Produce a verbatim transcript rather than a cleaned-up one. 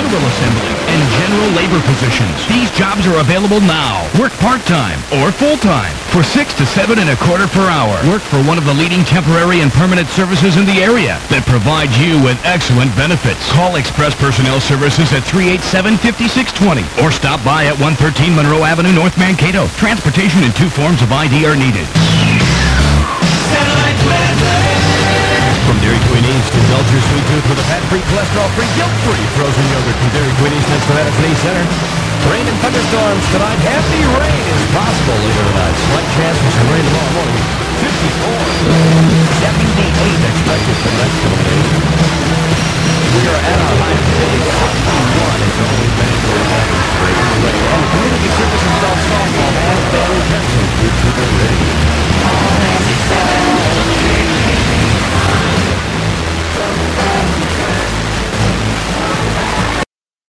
cable assembly, and general labor positions. These jobs are available now. Work part-time or full-time for six to seven and a quarter per hour. Work for one of the leading temporary and permanent services in the area that provide you with excellent benefits. Call Express Personnel Services at three eight seven, five six two zero or stop by at one thirteen Monroe Avenue, North Mankato. Transportation and two forms of I D are needed. From Dairy Queen East, indulge your sweet tooth with a fat-free, cholesterol-free, guilt-free frozen yogurt from Dairy Queen East and Savannah City Center. Rain and thunderstorms tonight. Heavy rain is possible later tonight. Slight chance for some rain tomorrow morning. fifty-four. seventy-eight expected for the next couple of days. We are at our highest daily